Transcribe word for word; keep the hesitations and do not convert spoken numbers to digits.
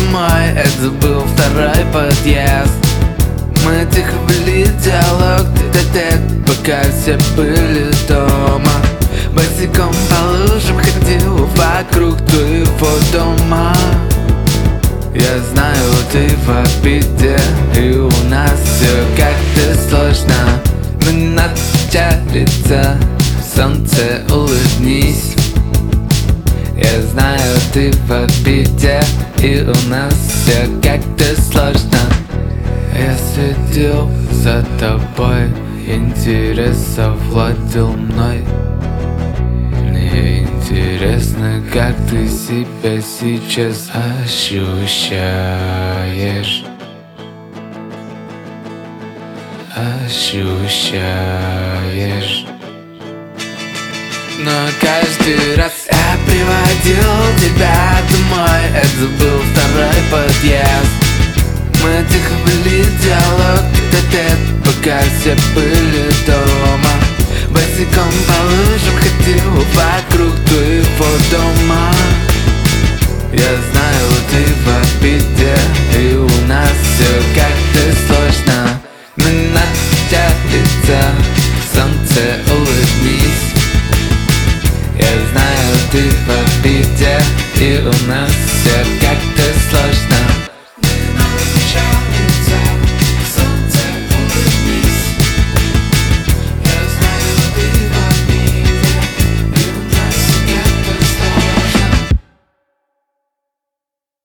домой, это был второй подъезд. Мы тихо вели диалог тет-а-тет, пока все были дома. Босиком по лужам ходил вокруг твоего дома. Я знаю, ты в обиде, и у нас все как-то сложно. Но не надо печалиться, солнце, улыбнись. Я знаю, ты в обиде, и у нас все как-то сложно. Я следил за тобой, интерес овладел мной. Мне интересно, как ты себя сейчас ощущаешь. Ощущаешь. Но каждый раз я приводил тебя домой, это был второй подъезд. Мы тихо вели диалог тет-а-тет, пока все были дома. Босиком по лужам ходил вокруг твоего дома. Я знаю, ты в обиде, и у нас все как-то сложно. Но не надо печалиться, солнце, улыбнись. Я знаю, ты в обиде, и у нас все